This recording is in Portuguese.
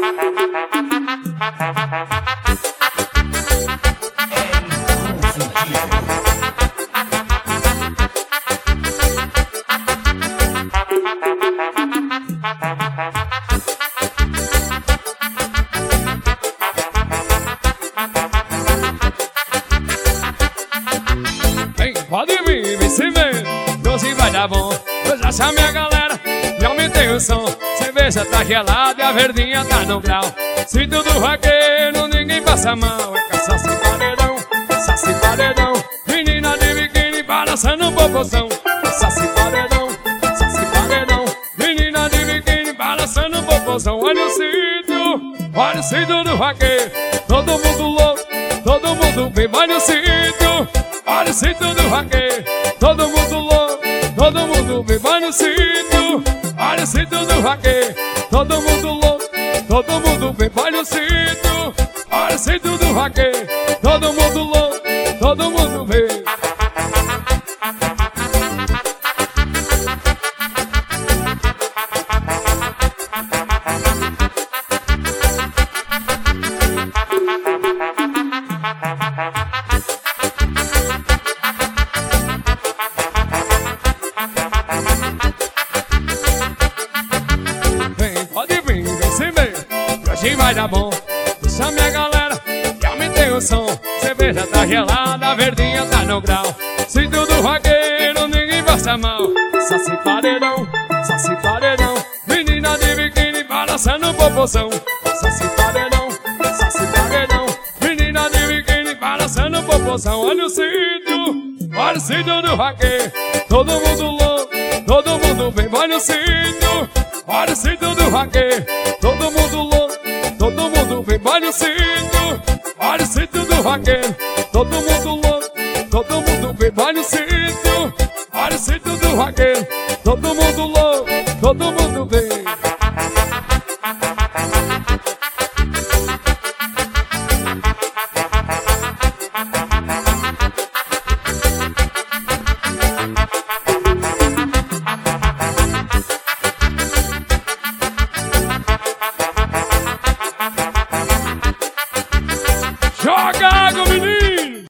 Pode vir, vem se ver, hoje vai dar bom. Eu já chamei a galera e aumentei o som. Cerveja tá gelada e a verdinha tá no grau. Se tudo vaqueiro, ninguém passa a mão. É cachaça e paredão, cachaça e paredão. Menina de biquíni balançando um popozão. Cachaça e paredão, cachaça e paredão. Menina de biquíni balançando um popozão. Olha o sítio do vaqueiro. Todo mundo louco, todo mundo bem. Olha o sítio. Olha o sítio do vaqueiro, todo mundo louco, todo mundo bem. Olha o sítio, olha o sítio do vaqueiro, todo mundo louco, todo mundo bem. Olha o sítio do vaqueiro, todo mundo louco, todo mundo bem. Hoje vai dar bom, chame a galera e aumentei o som. Cerveja tá gelada, a verdinha tá no grau. Sítio do vaqueiro, ninguém passa a mão. Saci paredão, menina de biquíni balançando o popozão. Saci paredão, menina de biquíni balançando o popozão. Olha o sítio do vaqueiro, todo mundo louco, todo mundo bem. Olha o sítio do vaqueiro, todo mundo louco, todo mundo bem. Olha o sítio do vaqueiro, todo mundo louco, todo mundo bem. Olha o sítio do vaqueiro, todo mundo louco, todo mundo